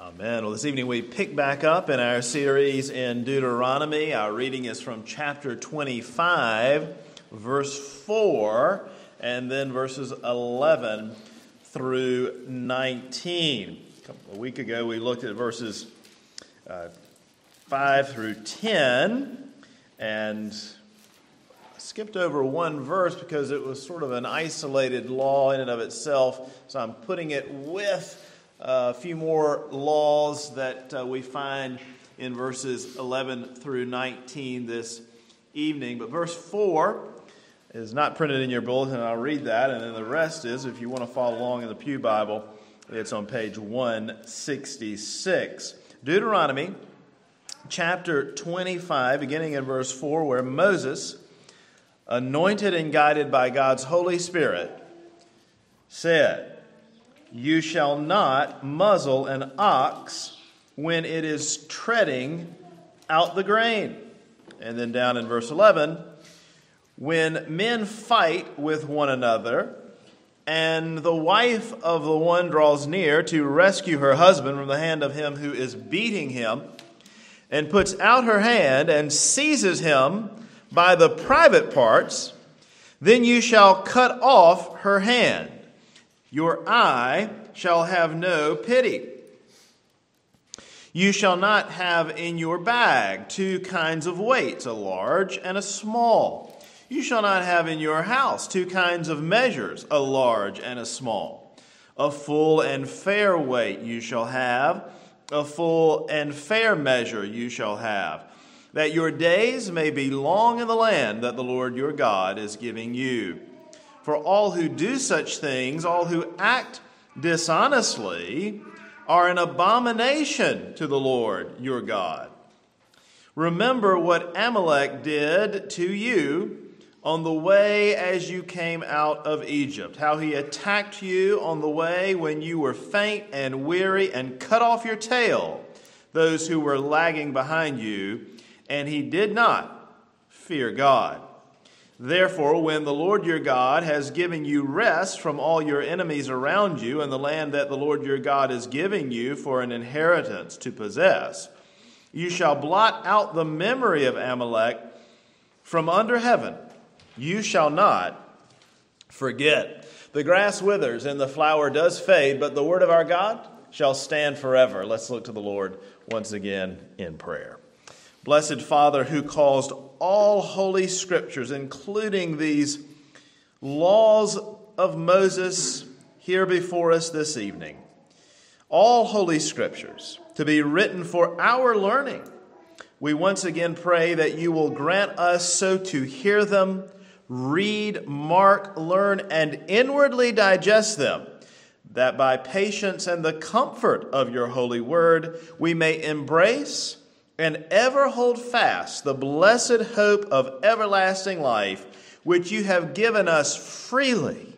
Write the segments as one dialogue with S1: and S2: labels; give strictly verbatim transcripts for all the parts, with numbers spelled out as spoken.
S1: Amen. Well, this evening we pick back up in our series in Deuteronomy. Our reading is from chapter twenty-five, verse four, and then verses eleven through nineteen. A week ago we looked at verses uh, five through ten, and skipped over one verse because it was sort of an isolated law in and of itself, so I'm putting it with a few more laws that uh, we find in verses eleven through nineteen this evening. But verse four is not printed in your bulletin, and I'll read that, and then the rest is, if you want to follow along in the Pew Bible, it's on page one sixty-six. Deuteronomy chapter twenty-five, beginning in verse four, where Moses, anointed and guided by God's Holy Spirit, said, "You shall not muzzle an ox when it is treading out the grain." And then down in verse eleven, "When men fight with one another, and the wife of the one draws near to rescue her husband from the hand of him who is beating him, and puts out her hand and seizes him by the private parts, then you shall cut off her hand. Your eye shall have no pity. You shall not have in your bag two kinds of weights, a large and a small. You shall not have in your house two kinds of measures, a large and a small. A full and fair weight you shall have, a full and fair measure you shall have, that your days may be long in the land that the Lord your God is giving you. For all who do such things, all who act dishonestly, are an abomination to the Lord your God. Remember what Amalek did to you on the way as you came out of Egypt, how he attacked you on the way when you were faint and weary, and cut off your tail, those who were lagging behind you, and he did not fear God. Therefore, when the Lord your God has given you rest from all your enemies around you in the land that the Lord your God is giving you for an inheritance to possess, you shall blot out the memory of Amalek from under heaven. You shall not forget. The grass withers and the flower does fade, but the word of our God shall stand forever. Let's look to the Lord once again in prayer. Blessed Father, who caused all holy scriptures, including these laws of Moses here before us this evening, all holy scriptures to be written for our learning, we once again pray that you will grant us so to hear them, read, mark, learn, and inwardly digest them, that by patience and the comfort of your holy word we may embrace and ever hold fast the blessed hope of everlasting life, which you have given us freely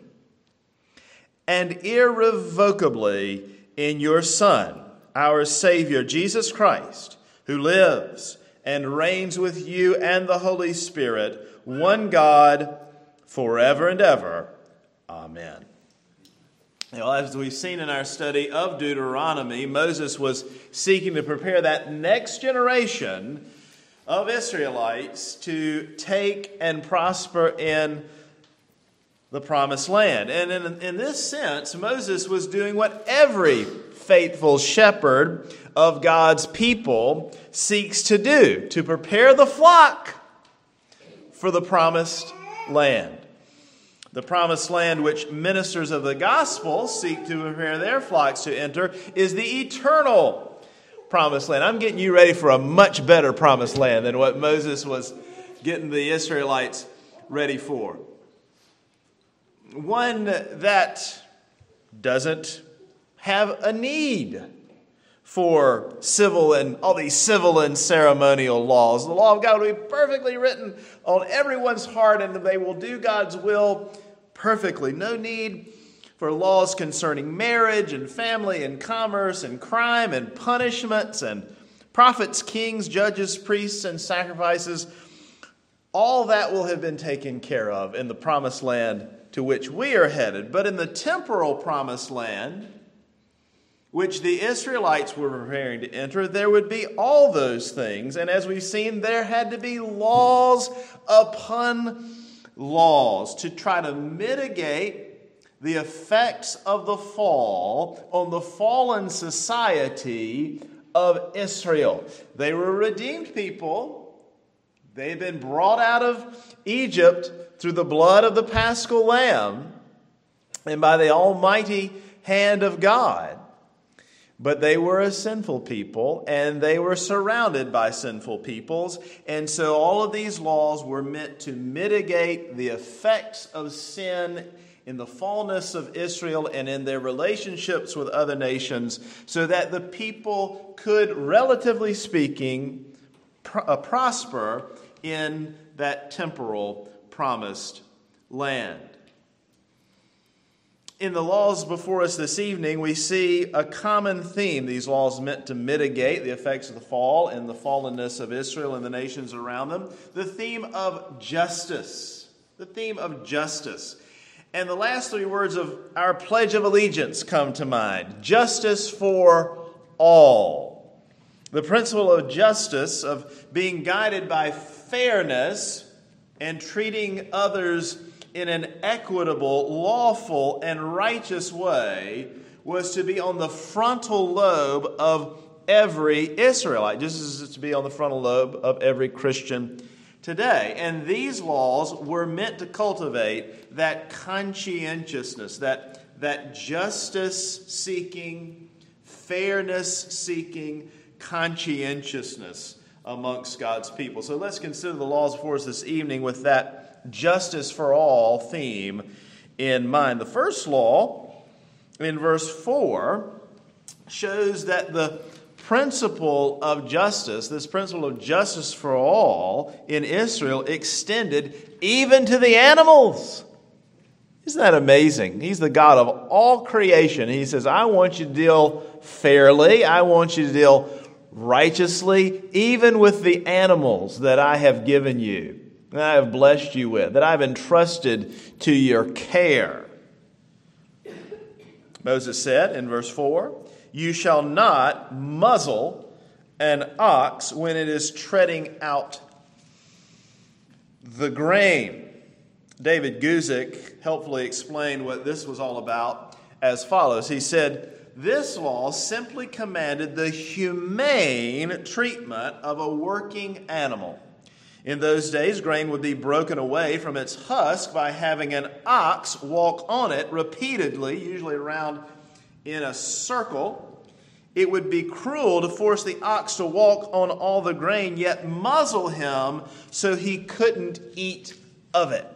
S1: and irrevocably in your Son, our Savior, Jesus Christ, who lives and reigns with you and the Holy Spirit, one God, forever and ever. Amen. Well, as we've seen in our study of Deuteronomy, Moses was seeking to prepare that next generation of Israelites to take and prosper in the promised land. And in, in this sense, Moses was doing what every faithful shepherd of God's people seeks to do, to prepare the flock for the promised land. The promised land which ministers of the gospel seek to prepare their flocks to enter is the eternal promised land. I'm getting you ready for a much better promised land than what Moses was getting the Israelites ready for. One that doesn't have a need for civil and all these civil and ceremonial laws. The law of God will be perfectly written on everyone's heart, and they will do God's will perfectly. No need for laws concerning marriage and family and commerce and crime and punishments and prophets, kings, judges, priests, and sacrifices. All that will have been taken care of in the promised land to which we are headed. But in the temporal promised land, which the Israelites were preparing to enter, there would be all those things. And as we've seen, there had to be laws upon laws to try to mitigate the effects of the fall on the fallen society of Israel. They were redeemed people. They had been brought out of Egypt through the blood of the Paschal Lamb and by the almighty hand of God. But they were a sinful people, and they were surrounded by sinful peoples. And so all of these laws were meant to mitigate the effects of sin in the fallenness of Israel and in their relationships with other nations, so that the people could, relatively speaking, pr- uh, prosper in that temporal promised land. In the laws before us this evening, we see a common theme. These laws meant to mitigate the effects of the fall and the fallenness of Israel and the nations around them. The theme of justice. The theme of justice. And the last three words of our Pledge of Allegiance come to mind. Justice for all. The principle of justice, of being guided by fairness and treating others in an equitable, lawful, and righteous way, was to be on the frontal lobe of every Israelite, just as it's to be on the frontal lobe of every Christian today. And these laws were meant to cultivate that conscientiousness, that, that justice-seeking, fairness-seeking conscientiousness amongst God's people. So let's consider the laws before us this evening with that justice for all theme in mind. The first law, in verse four, shows that the principle of justice, this principle of justice for all in Israel, extended even to the animals. Isn't that amazing? He's the God of all creation. He says, I want you to deal fairly. I want you to deal righteously, even with the animals that I have given you, that I have blessed you with, that I've entrusted to your care. Moses said in verse four, you shall not muzzle an ox when it is treading out the grain. David Guzik helpfully explained what this was all about as follows. He said, this law simply commanded the humane treatment of a working animal. In those days, grain would be broken away from its husk by having an ox walk on it repeatedly, usually around in a circle. It would be cruel to force the ox to walk on all the grain, yet muzzle him so he couldn't eat of it.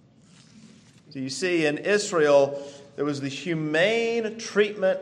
S1: So you see, in Israel, there was the humane treatment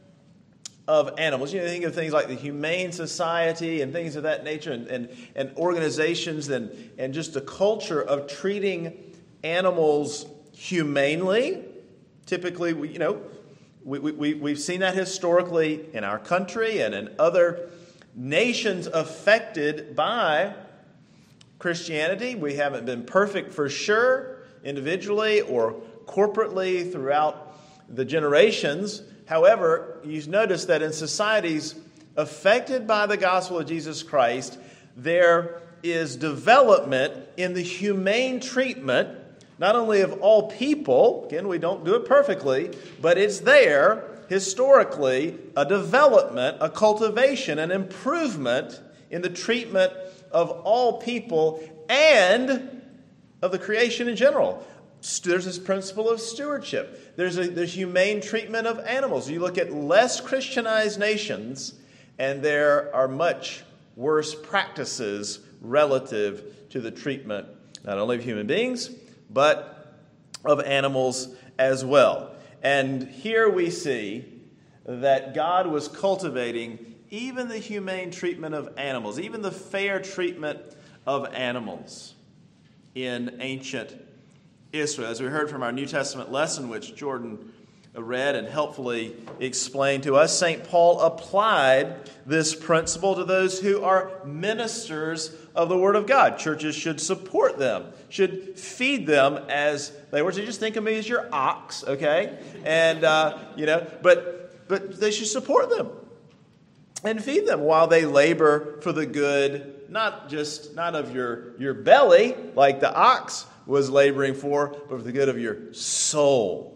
S1: of animals. You know, think of things like the Humane Society and things of that nature, and, and, and organizations and, and just a culture of treating animals humanely. Typically, we, you know, we, we, we've seen that historically in our country and in other nations affected by Christianity. We haven't been perfect for sure, individually or corporately throughout the generations. However, you notice that in societies affected by the gospel of Jesus Christ, there is development in the humane treatment, not only of all people, again, we don't do it perfectly, but it's there, historically, a development, a cultivation, an improvement in the treatment of all people and of the creation in general. There's this principle of stewardship. There's a there's humane treatment of animals. You look at less Christianized nations, and there are much worse practices relative to the treatment, not only of human beings, but of animals as well. And here we see that God was cultivating even the humane treatment of animals, even the fair treatment of animals in ancient Israel. As we heard from our New Testament lesson, which Jordan read and helpfully explained to us, Saint Paul applied this principle to those who are ministers of the Word of God. Churches should support them, should feed them as they were. So just think of me as your ox, okay? And, uh, you know, but but they should support them and feed them while they labor for the good, not just not of your, your belly, like the ox was laboring for, but for the good of your soul.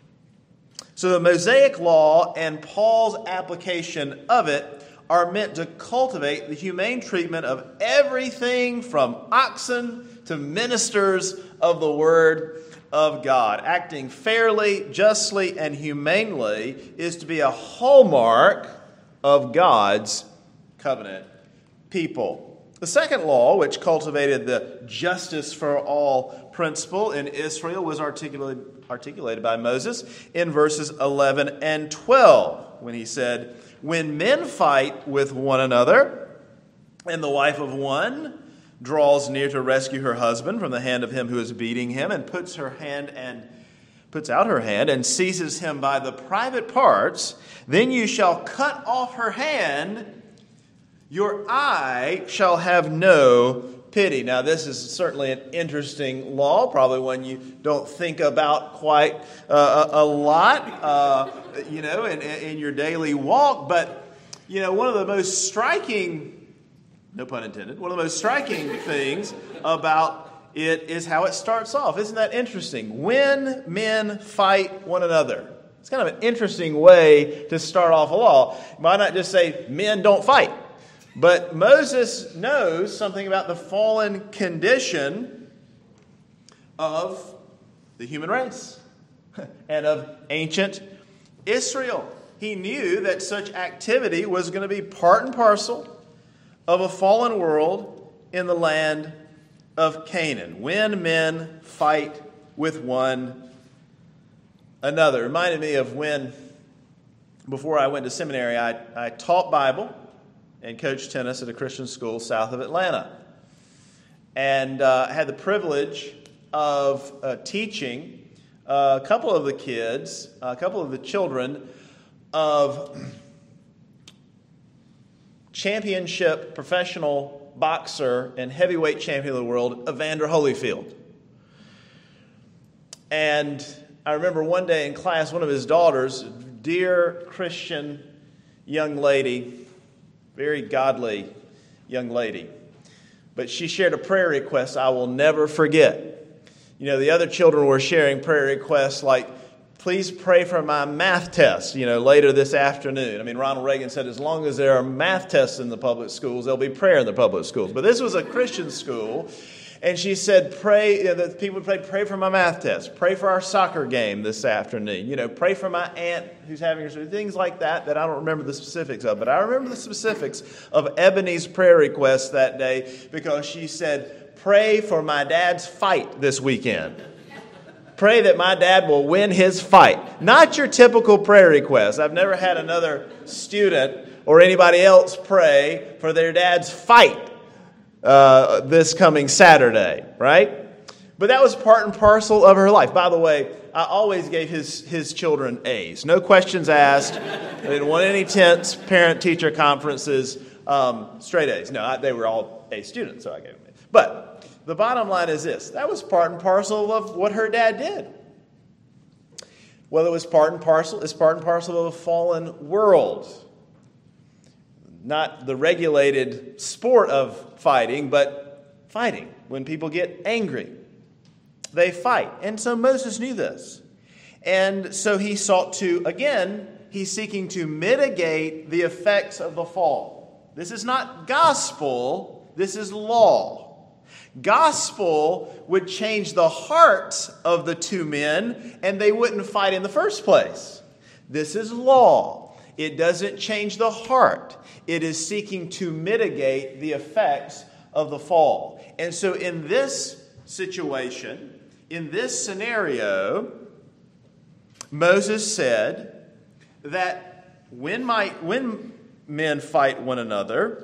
S1: So the Mosaic Law and Paul's application of it are meant to cultivate the humane treatment of everything from oxen to ministers of the Word of God. Acting fairly, justly, and humanely is to be a hallmark of God's covenant people. The second law, which cultivated the justice for all principle in Israel, was articulated, articulated by Moses in verses eleven and twelve, when he said, "When men fight with one another, and the wife of one draws near to rescue her husband from the hand of him who is beating him, and puts her hand and puts out her hand and seizes him by the private parts, then you shall cut off her hand. Your eye shall have no pity." Now, this is certainly an interesting law, probably one you don't think about quite uh, a, a lot, uh, you know, in, in your daily walk. But, you know, one of the most striking, no pun intended, one of the most striking things about it is how it starts off. Isn't that interesting? When men fight one another. It's kind of an interesting way to start off a law. Why not just say, men don't fight? But Moses knows something about the fallen condition of the human race and of ancient Israel. He knew that such activity was going to be part and parcel of a fallen world in the land of Canaan, when men fight with one another. It reminded me of when, before I went to seminary, I, I taught Bible and coached tennis at a Christian school south of Atlanta. And uh, had the privilege of uh, teaching uh, a couple of the kids, a couple of the children of championship professional boxer and heavyweight champion of the world, Evander Holyfield. And I remember one day in class, one of his daughters, dear Christian young lady, very godly young lady, but she shared a prayer request I will never forget. You know, the other children were sharing prayer requests like, please pray for my math test, you know, later this afternoon. I mean, Ronald Reagan said as long as there are math tests in the public schools, there'll be prayer in the public schools. But this was a Christian school, and she said, pray, you know, that people would pray, pray for my math test, pray for our soccer game this afternoon, you know, pray for my aunt who's having her surgery, things like that that I don't remember the specifics of. But I remember the specifics of Ebony's prayer request that day because she said, pray for my dad's fight this weekend. Pray that my dad will win his fight. Not your typical prayer request. I've never had another student or anybody else pray for their dad's fight uh, this coming Saturday, right? But that was part and parcel of her life. By the way, I always gave his, his children A's. No questions asked. I didn't want any tense parent-teacher conferences. Um, straight A's. No, I, they were all A students, so I gave them A's. But the bottom line is this. That was part and parcel of what her dad did. Well, it was part and parcel. It's part and parcel of a fallen world. Not the regulated sport of fighting, but fighting. When people get angry, they fight. And so Moses knew this. And so he sought to, again, he's seeking to mitigate the effects of the fall. This is not gospel. This is law. Gospel would change the hearts of the two men, and they wouldn't fight in the first place. This is law. It doesn't change the heart. It is seeking to mitigate the effects of the fall. And so in this situation, in this scenario, Moses said that when, my, when men fight one another,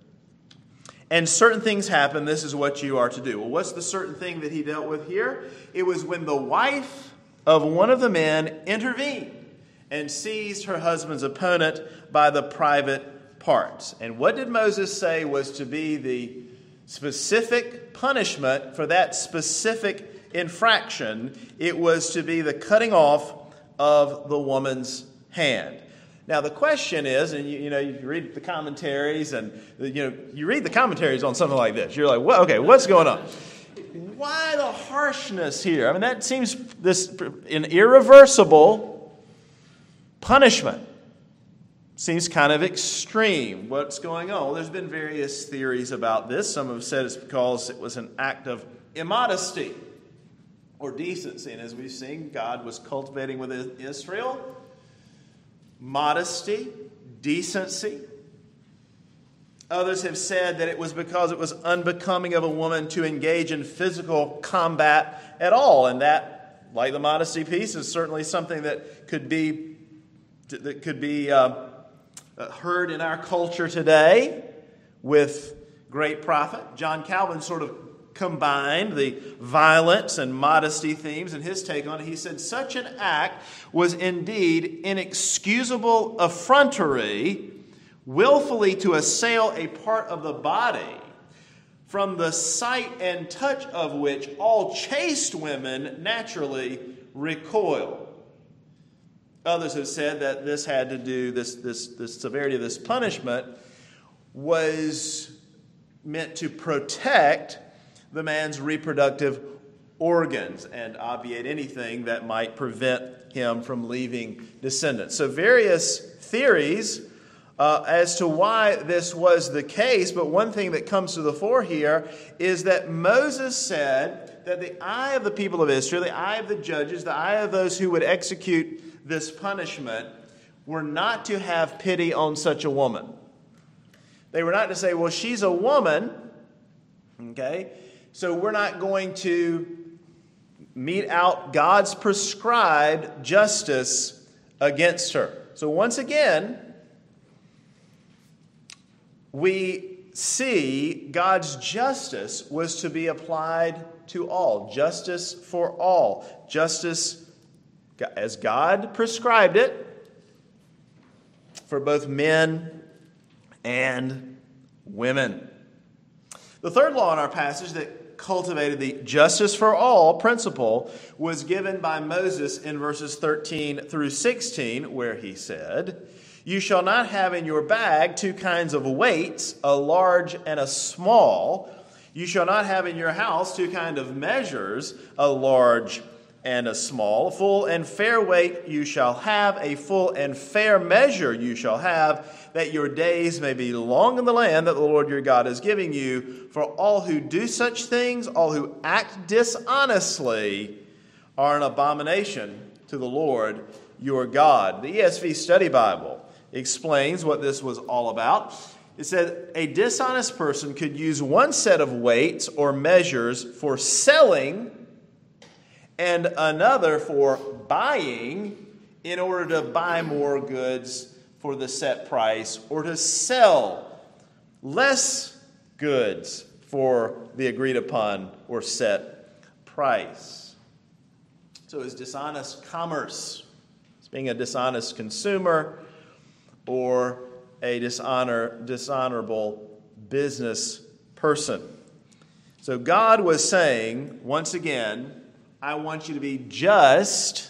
S1: and certain things happen, this is what you are to do. Well, what's the certain thing that he dealt with here? It was when the wife of one of the men intervened and seized her husband's opponent by the private parts. And what did Moses say was to be the specific punishment for that specific infraction? It was to be the cutting off of the woman's hand. Now the question is, and you, you know, you read the commentaries, and you know, you read the commentaries on something like this. You're like, well, okay, what's going on? Why the harshness here? I mean, that seems this an irreversible punishment. Seems kind of extreme. What's going on? Well, there's been various theories about this. Some have said it's because it was an act of immodesty or decency. And as we've seen, God was cultivating within Israel modesty, decency. Others have said that it was because it was unbecoming of a woman to engage in physical combat at all. And that, like the modesty piece, is certainly something that could be that could be uh, heard in our culture today with great prophet. John Calvin sort of combined the violence and modesty themes in his take on it. He said, such an act was indeed inexcusable effrontery, willfully to assail a part of the body, from the sight and touch of which all chaste women naturally recoil. Others have said that this had to do, this, this, this severity of this punishment was meant to protect the man's reproductive organs and obviate anything that might prevent him from leaving descendants. So various theories uh, as to why this was the case, but one thing that comes to the fore here is that Moses said that the eye of the people of Israel, the eye of the judges, the eye of those who would execute this punishment were not to have pity on such a woman. They were not to say, well, she's a woman, okay, so we're not going to mete out God's prescribed justice against her. So once again, we see God's justice was to be applied to all. Justice for all. Justice as God prescribed it for both men and women. The third law in our passage that cultivated the justice for all principle was given by Moses in verses thirteen through sixteen, where he said, you shall not have in your bag two kinds of weights, a large and a small. You shall not have in your house two kinds of measures, a large and a small. Full and fair weight you shall have, a full and fair measure you shall have, that your days may be long in the land that the Lord your God is giving you. For all who do such things, all who act dishonestly, are an abomination to the Lord your God. The E S V Study Bible explains what this was all about. It said a dishonest person could use one set of weights or measures for selling and another for buying in order to buy more goods for the set price or to sell less goods for the agreed upon or set price. So it's dishonest commerce. It's being a dishonest consumer or a dishonor, dishonorable business person. So God was saying, once again, I want you to be just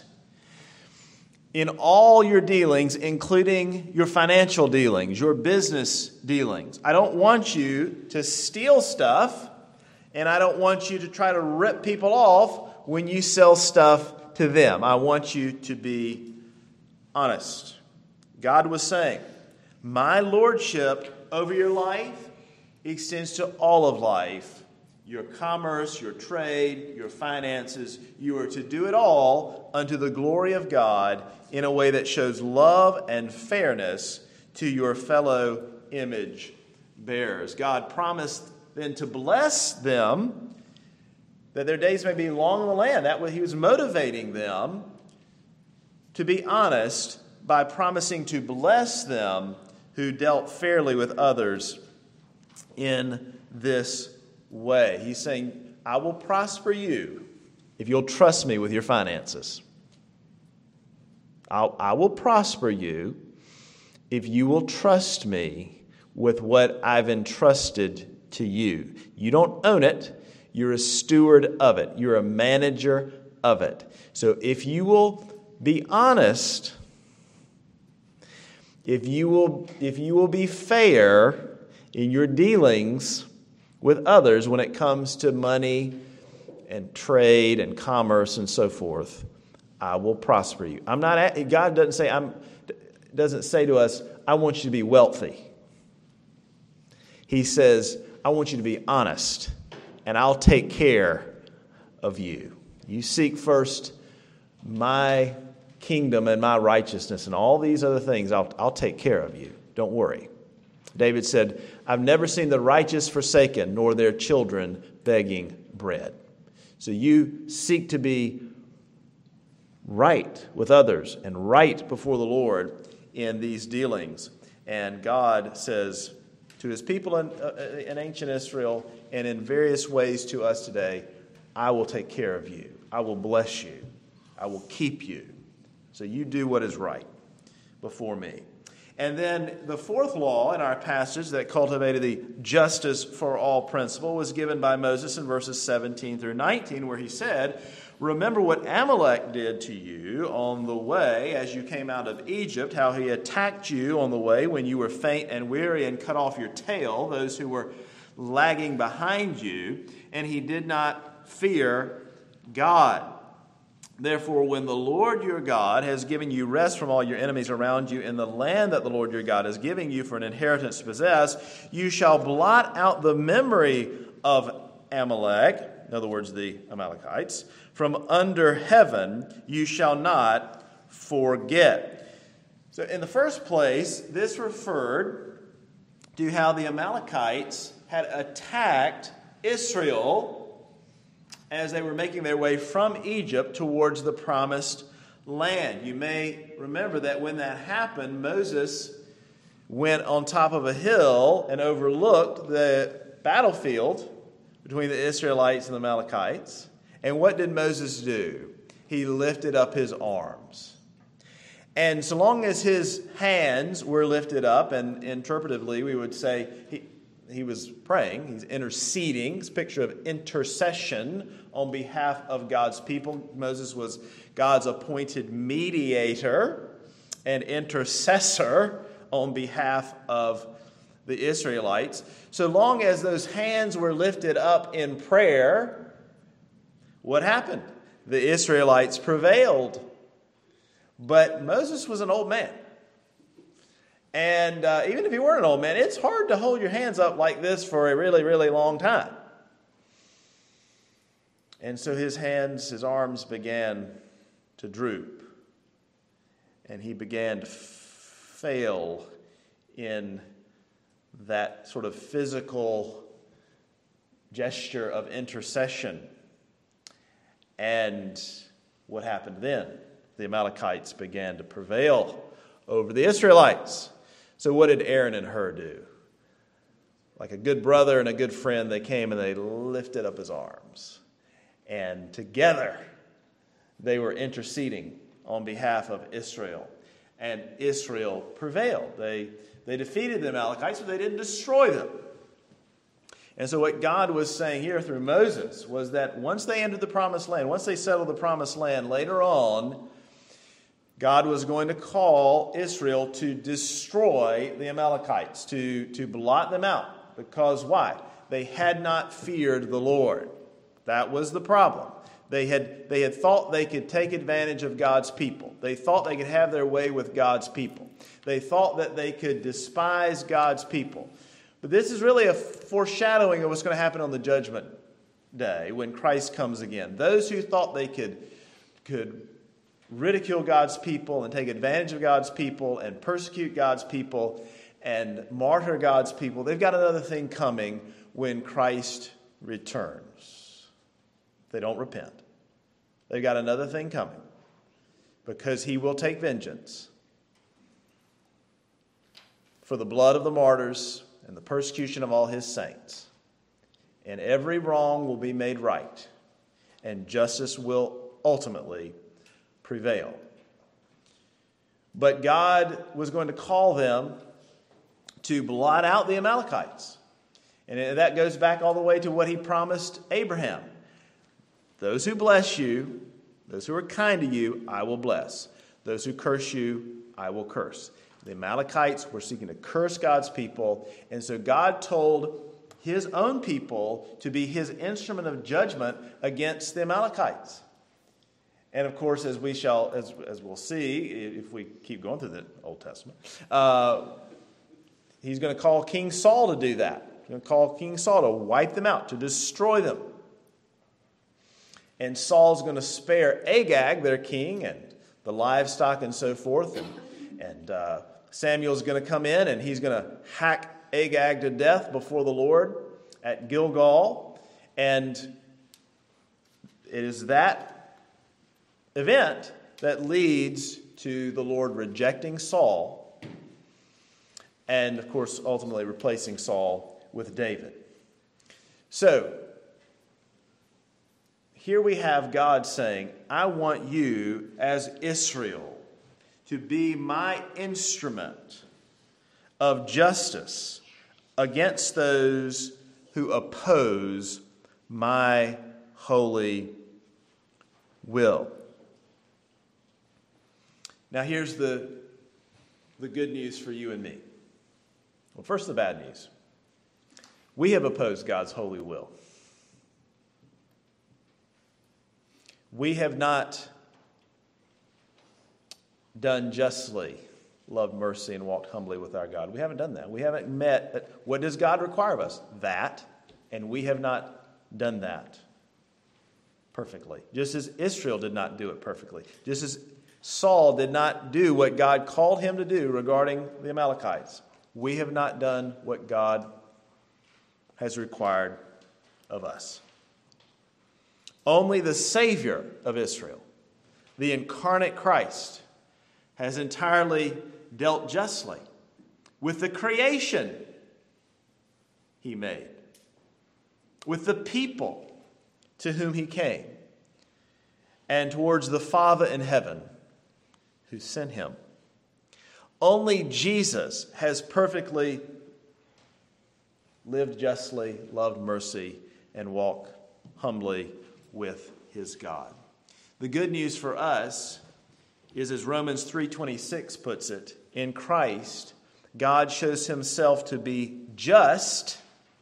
S1: in all your dealings, including your financial dealings, your business dealings. I don't want you to steal stuff, and I don't want you to try to rip people off when you sell stuff to them. I want you to be honest. God was saying, my lordship over your life extends to all of life. Your commerce, your trade, your finances, you are to do it all unto the glory of God in a way that shows love and fairness to your fellow image bearers. God promised then to bless them, that their days may be long in the land. That way he was motivating them to be honest by promising to bless them who dealt fairly with others in this way. He's saying, I will prosper you if you'll trust me with your finances. I'll, I will prosper you if you will trust me with what I've entrusted to you. You don't own it. You're a steward of it. You're a manager of it. So if you will be honest if you will, if you will be fair in your dealings with others when it comes to money and trade and commerce and so forth, I will prosper you. I'm not. God doesn't say I'm. Doesn't say to us, I want you to be wealthy. He says, I want you to be honest, and I'll take care of you. You seek first my kingdom and my righteousness, and all these other things, I'll, I'll take care of you. Don't worry. David said, I've never seen the righteous forsaken, nor their children begging bread. So you seek to be right with others and right before the Lord in these dealings. And God says to his people in, uh, in ancient Israel and in various ways to us today, I will take care of you. I will bless you. I will keep you. So you do what is right before me. And then the fourth law in our passage that cultivated the justice for all principle was given by Moses in verses seventeen through nineteen, where he said, remember what Amalek did to you on the way as you came out of Egypt, how he attacked you on the way when you were faint and weary and cut off your tail, those who were lagging behind you, and he did not fear God. Therefore, when the Lord your God has given you rest from all your enemies around you in the land that the Lord your God is giving you for an inheritance to possess, you shall blot out the memory of Amalek, in other words, the Amalekites, from under heaven you shall not forget. So in the first place, this referred to how the Amalekites had attacked Israel as they were making their way from Egypt towards the promised land. You may remember that when that happened, Moses went on top of a hill and overlooked the battlefield between the Israelites and the Amalekites. And what did Moses do? He lifted up his arms. And so long as his hands were lifted up, and interpretively we would say he, he was praying, he's interceding, it's a picture of intercession on behalf of God's people. Moses was God's appointed mediator and intercessor on behalf of the Israelites. So long as those hands were lifted up in prayer, what happened? The Israelites prevailed. But Moses was an old man. And uh, even if you weren't an old man, it's hard to hold your hands up like this for a really, really long time. And so his hands, his arms began to droop. And he began to f- fail in that sort of physical gesture of intercession. And what happened then? The Amalekites began to prevail over the Israelites. So what did Aaron and Hur do? Like a good brother and a good friend, they came and they lifted up his arms. And together, they were interceding on behalf of Israel. And Israel prevailed. They, they defeated the Amalekites, but they didn't destroy them. And so what God was saying here through Moses was that once they entered the promised land, once they settled the promised land, later on, God was going to call Israel to destroy the Amalekites, to, to blot them out. Because why? They had not feared the Lord. That was the problem. They had, they had thought they could take advantage of God's people. They thought they could have their way with God's people. They thought that they could despise God's people. But this is really a foreshadowing of what's going to happen on the judgment day when Christ comes again. Those who thought they could, could ridicule God's people and take advantage of God's people and persecute God's people and martyr God's people, they've got another thing coming when Christ returns. If they don't repent, they've got another thing coming because he will take vengeance for the blood of the martyrs and the persecution of all his saints. And every wrong will be made right, and justice will ultimately prevail. But God was going to call them to blot out the Amalekites. And that goes back all the way to what he promised Abraham. Those who bless you, those who are kind to you, I will bless. Those who curse you, I will curse. The Amalekites were seeking to curse God's people, and so God told his own people to be his instrument of judgment against the Amalekites. And of course, as we shall, as, as we'll see, if we keep going through the Old Testament, uh, he's going to call King Saul to do that. He's going to call King Saul to wipe them out, to destroy them. And Saul's going to spare Agag, their king, and the livestock and so forth. And, and uh, Samuel's going to come in, and he's going to hack Agag to death before the Lord at Gilgal. And it is that event that leads to the Lord rejecting Saul and, of course, ultimately replacing Saul with David. So, here we have God saying, I want you as Israel to be my instrument of justice against those who oppose my holy will. Now here's the, the good news for you and me. Well, first the bad news. We have opposed God's holy will. We have not done justly, loved mercy, and walked humbly with our God. We haven't done that. We haven't met. What does God require of us? That. And we have not done that perfectly. Just as Israel did not do it perfectly. Just as Saul did not do what God called him to do regarding the Amalekites. We have not done what God has required of us. Only the Savior of Israel, the incarnate Christ, has entirely dealt justly with the creation he made, with the people to whom he came, and towards the Father in heaven who sent him. Only Jesus has perfectly lived justly, loved mercy, and walked humbly with his God. The good news for us is, as Romans three twenty-six puts it, in Christ, God shows himself to be just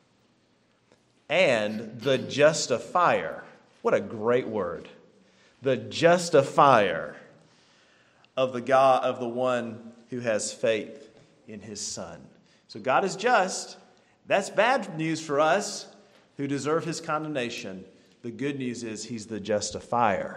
S1: and the justifier. What a great word. The justifier of the God, of the one who has faith in his Son. So God is just. That's bad news for us who deserve his condemnation. The good news is he's the justifier.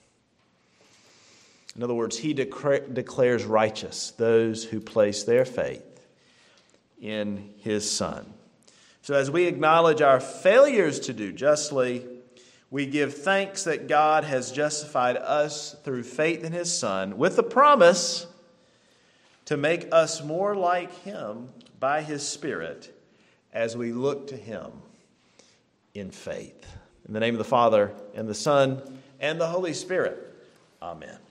S1: In other words, he decra- declares righteous those who place their faith in his Son. So as we acknowledge our failures to do justly, we give thanks that God has justified us through faith in his Son with the promise to make us more like him by his Spirit as we look to him in faith. In the name of the Father, and the Son, and the Holy Spirit. Amen.